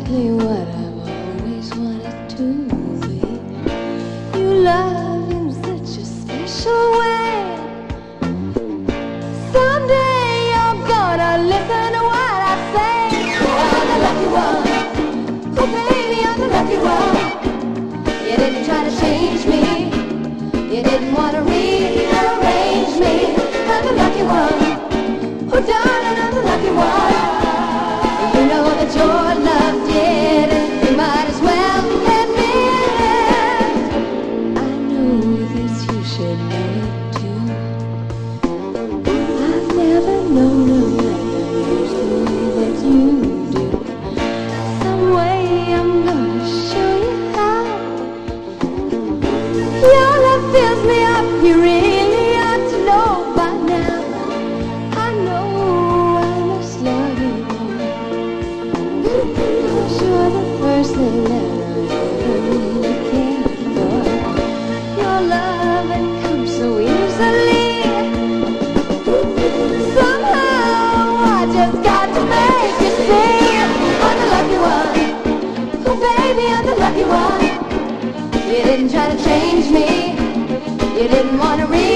exactly what I've always wanted to be. You love in such a special way. Someday you're gonna listen to what I say. You're the lucky one. Oh baby, you're the lucky one. You didn't try to change me. You didn't want to rearrange me. I'm the lucky one. Oh darling, I'm the lucky one. You know that your love did, you might as well admit it. I know this, you should know it too. I've never known a man use the way that you do. Some way I'm gonna show you how. Your love fills me up, you really ought to know by now. I know I must love you more. I'm sure the first thing that I ever really cared for. Your love had come so easily. Somehow I just got to make you see. I'm the lucky one. Oh baby, I'm the lucky one. You didn't try to change me. You didn't want to